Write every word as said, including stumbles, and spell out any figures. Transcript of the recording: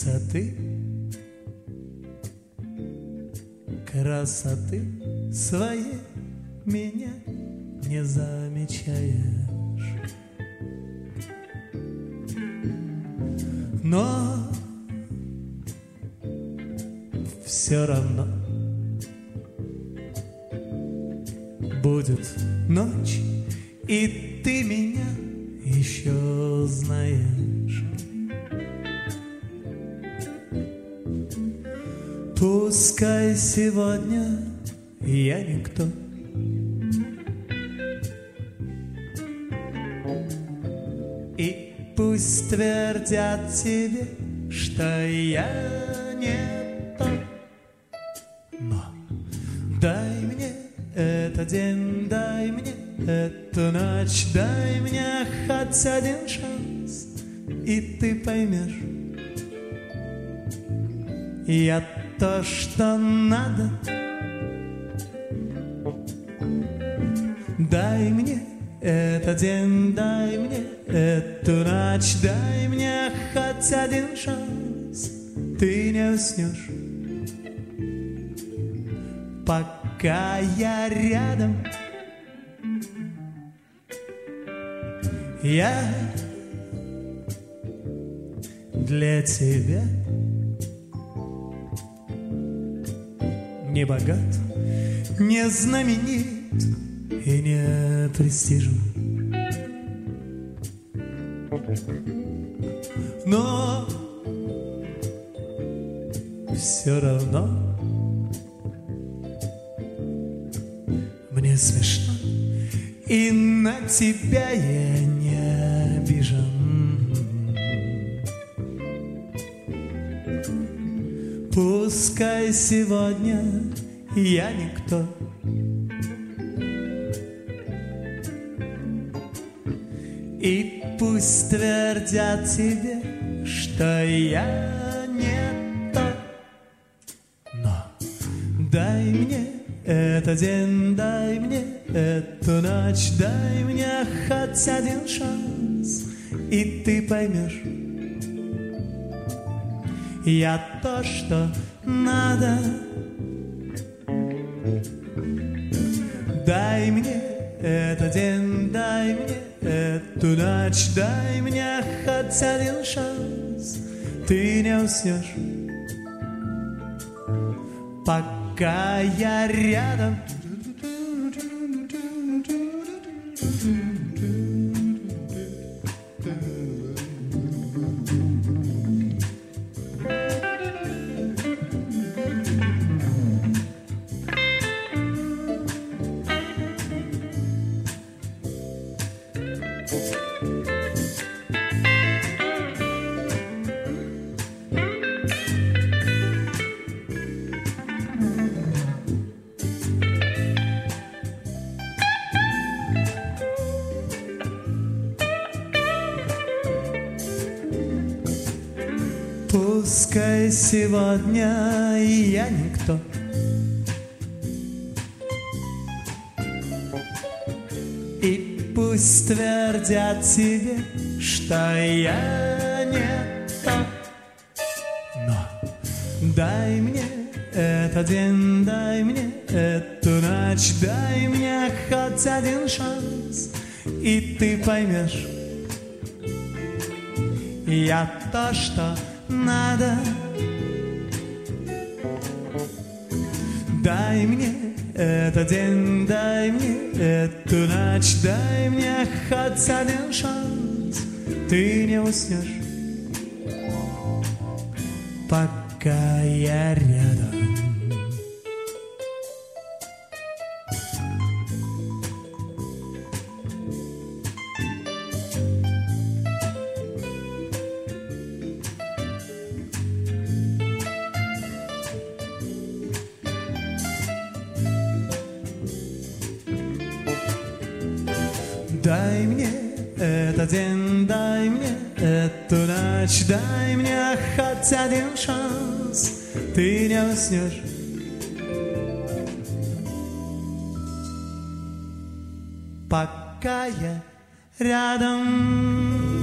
высоты, красоты своей меня не замечаешь. Но все равно будет ночь, и ты меня еще знаешь. Пускай сегодня я никто, и пусть твердят тебе, что я не то, но дай мне этот день, дай мне эту ночь, дай мне хоть один шанс, и ты поймешь, я то, что надо. Дай мне этот день, дай мне эту ночь, дай мне хоть один шанс, ты не уснешь, пока я рядом. Я для тебя не богат, не знаменит и не престижен, но все равно мне смешно, и на тебя я не обижен. Пускай сегодня я никто, и пусть твердят тебе, что я не то, но дай мне этот день, дай мне эту ночь, дай мне хоть один шанс, и ты поймешь, я то, что надо. Дай мне этот день, дай мне эту ночь, дай мне хоть один шанс, ты не уснешь, пока я рядом. Пускай сегодня я никто, и пусть твердят тебе, что я не то, но дай мне этот день, дай мне эту ночь, дай мне хоть один шанс, и ты поймешь, я то, что надо. Дай мне этот день, дай мне эту ночь, дай мне хоть один шанс, ты не уснешь, пока я рядом. Дай мне этот день, дай мне эту ночь, дай мне хоть один шанс, ты не уснешь, пока я рядом.